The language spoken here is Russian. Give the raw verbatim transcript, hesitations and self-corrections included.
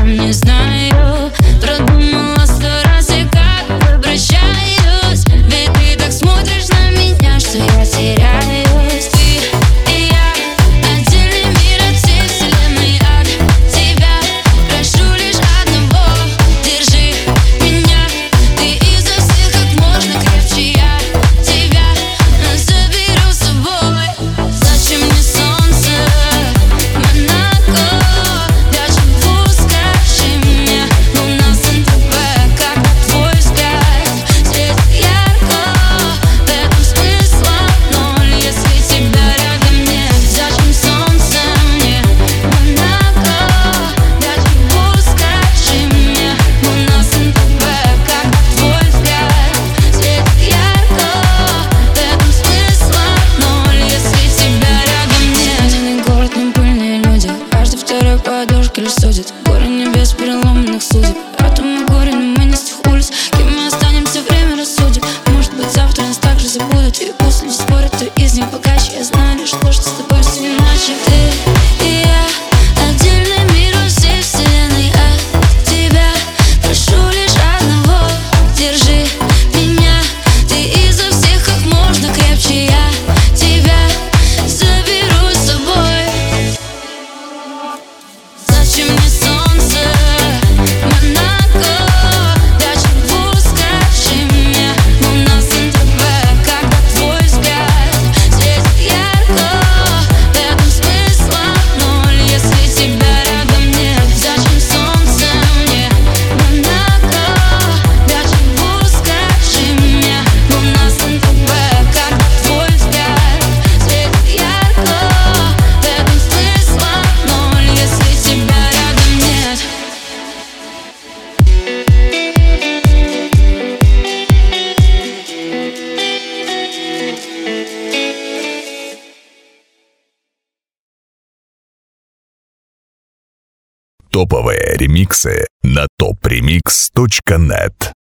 сам не знаю. Продумала сто раз и как обращаюсь, ведь ты так смотришь на меня, что я теряюсь. Ты и я отдельный мир от всей вселенной, от тебя прошу лишь одного: держи меня, ты изо всех как можно крепче, я тебя заберу с собой. Зачем мне солнце, Монако, даже скажи мне, луна с эн тэ вэ, когда твой взгляд светит ярко, в этом смысла ноль, если тебя рядом нет. Зачем солнце мне, Монако, даже скажи мне, луна с эн тэ вэ, когда твой взгляд светит ярко, в этом смысла ноль, если тебя рядом нет. Один город, но пыльные люди, каждый второй подушка лишь судит. Горе небес переломанных судеб, атомы горе, но мы не с тех улиц. Кем мы останемся, время рассудит. Может быть, завтра нас так же забудут, и пусть люди спорят, кто из них богаче. Я знаю лишь то, что с тобой все иначе. Ты и я отдельный мир от всей вселенной, от тебя прошу лишь одного: держи меня, ты изо всех как можно крепче, я тебя заберу с собой. Зачем мне солнце, Монако, даже скажи мне, луна с эн тэ вэ, когда твой взгляд светит ярко, в этом смысла ноль, если тебя рядом нет. Зачем солнце мне, Монако, даже скажи мне, луна с эн тэ вэ, когда твой взгляд светит ярко, в этом смысла ноль, если тебя рядом нет. Топовые ремиксы на топ ремикс точка нет.